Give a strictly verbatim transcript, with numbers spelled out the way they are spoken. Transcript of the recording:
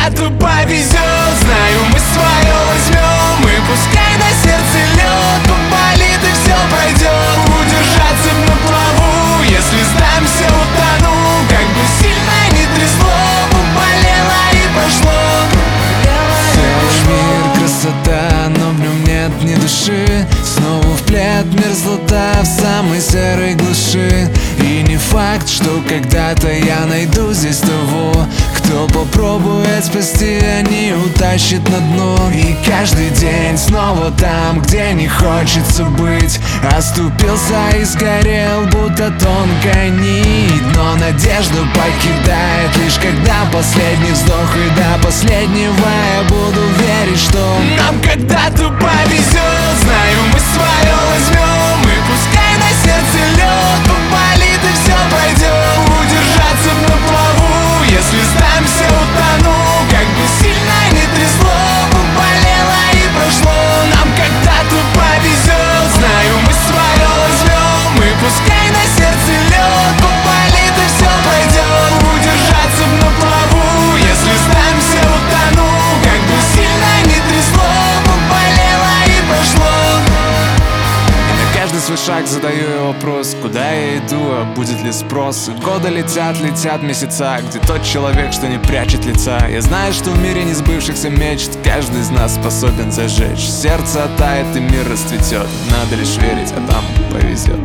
когда-то повезет. Знаю, мы свое возьмем, и пускай на сердце лед поболит и все пройдет. Удержаться на плаву, если сдамся, утону. Как бы сильно не трясло, поболело и пошло. Целый мир красота, но в нем нет ни души. Снова в плед мерзлота в самой серой глуши. И не факт, что когда-то я найду здесь того, кто попробует спасти, а не утащит на дно. И каждый день снова там, где не хочется быть. Оступился и сгорел, будто тонкая нить. Но надежда покидает лишь когда последний вздох. И до последнего я буду верить, что нам когда-то повезет. Знаю, мы свое возьмем, и пускай на сердце лед поболит и все пройдет. Удержаться на плаву, если сдамся, утону. Как бы сильно не трясло, поболело и прошло. Нам когда-то повезет. Знаю, мы свое возьмем, и пускай на сердце лед поболит и все пройдет. Удержаться на плаву, если сдамся, утону. Как бы сильно не трясло, поболело и прошло. Каждый свой шаг задаю я вопрос: куда я иду, а будет ли спрос? И годы летят, летят месяца. Где тот человек, что не прячет лица? Я знаю, что в мире несбывшихся мечт каждый из нас способен зажечь. Сердце оттает и мир расцветет. Надо лишь верить, а там повезет.